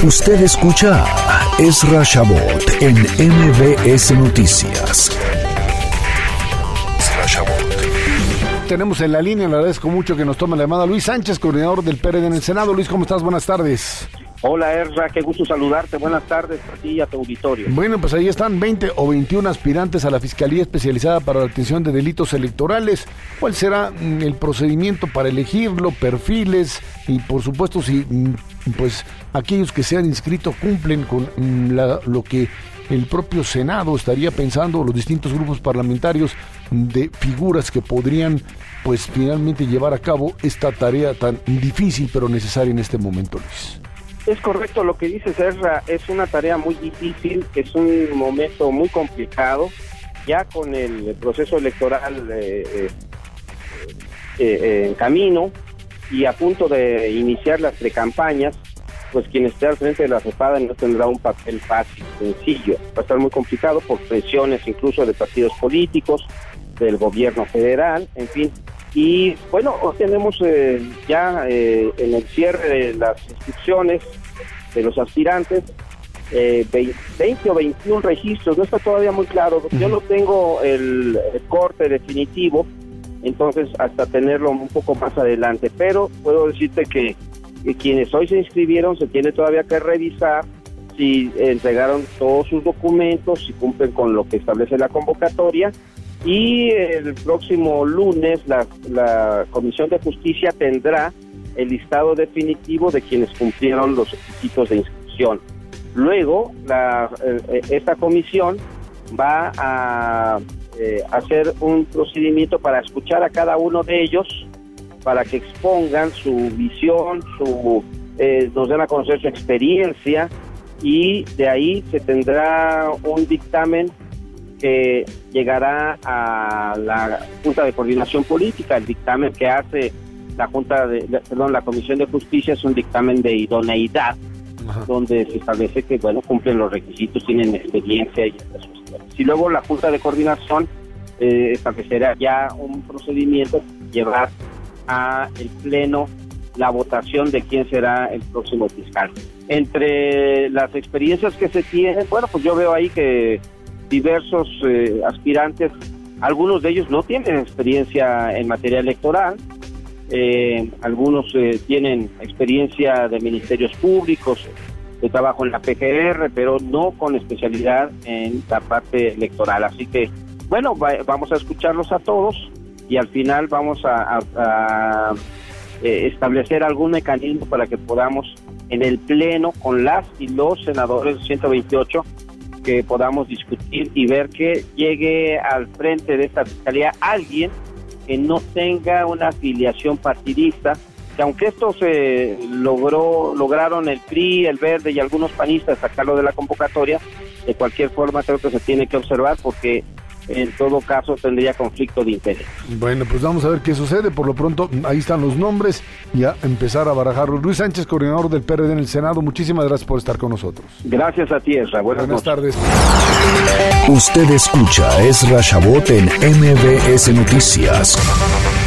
Usted escucha a Ezra Shabot en MBS Noticias. Ezra Shabot. Tenemos en la línea, le agradezco mucho que nos tome la llamada, Luis Sánchez, coordinador del PRD en el Senado. Luis, ¿cómo estás? Buenas tardes. Hola, Ezra, qué gusto saludarte. Buenas tardes a ti y a tu auditorio. Bueno, pues ahí están 20 o 21 aspirantes a la Fiscalía Especializada para la Atención de Delitos Electorales. ¿Cuál será el procedimiento para elegirlo, perfiles y por supuesto si pues aquellos que se han inscrito cumplen con lo que el propio Senado estaría pensando, los distintos grupos parlamentarios, de figuras que podrían pues finalmente llevar a cabo esta tarea tan difícil pero necesaria en este momento, Luis? Es correcto lo que dices, Ezra, es una tarea muy difícil, es un momento muy complicado, ya con el proceso electoral en camino y a punto de iniciar las precampañas, pues quien esté al frente de la cepada no tendrá un papel fácil, sencillo, va a estar muy complicado por presiones incluso de partidos políticos, del gobierno federal, en fin. Y bueno, tenemos ya en el cierre de las inscripciones de los aspirantes 20 o 21 registros, no está todavía muy claro. Yo no tengo el corte definitivo, entonces hasta tenerlo un poco más adelante, pero puedo decirte que quienes hoy se inscribieron se tiene todavía que revisar si entregaron todos sus documentos, si cumplen con lo que establece la convocatoria. Y el próximo lunes la Comisión de Justicia tendrá el listado definitivo de quienes cumplieron los requisitos de inscripción. Luego, esta comisión va a hacer un procedimiento para escuchar a cada uno de ellos, para que expongan su visión, nos den a conocer su experiencia, y de ahí se tendrá un dictamen que llegará a la Junta de Coordinación Política. El dictamen que hace la Comisión de Justicia es un dictamen de idoneidad, donde se establece que cumplen los requisitos, tienen experiencia y estas cuestiones. Y luego la Junta de Coordinación establecerá ya un procedimiento para llevar a el Pleno la votación de quién será el próximo fiscal. Entre las experiencias que se tienen, pues yo veo ahí que diversos aspirantes, algunos de ellos no tienen experiencia en materia electoral, algunos tienen experiencia de ministerios públicos, de trabajo en la PGR, pero no con especialidad en la parte electoral. Así que, vamos a escucharlos a todos y al final vamos a establecer algún mecanismo para que podamos en el Pleno, con las y los senadores 128, que podamos discutir y ver que llegue al frente de esta fiscalía alguien que no tenga una afiliación partidista, que aunque esto se lograron el PRI, el Verde y algunos panistas sacarlo de la convocatoria, de cualquier forma creo que se tiene que observar porque en todo caso tendría conflicto de interés. Bueno, pues vamos a ver qué sucede. Por lo pronto, ahí están los nombres y a empezar a barajarlos. Luis Sánchez, coordinador del PRD en el Senado, muchísimas gracias por estar con nosotros. Gracias a ti, Ezra. Buenas tardes. Usted escucha a Ezra Shabot en MBS Noticias.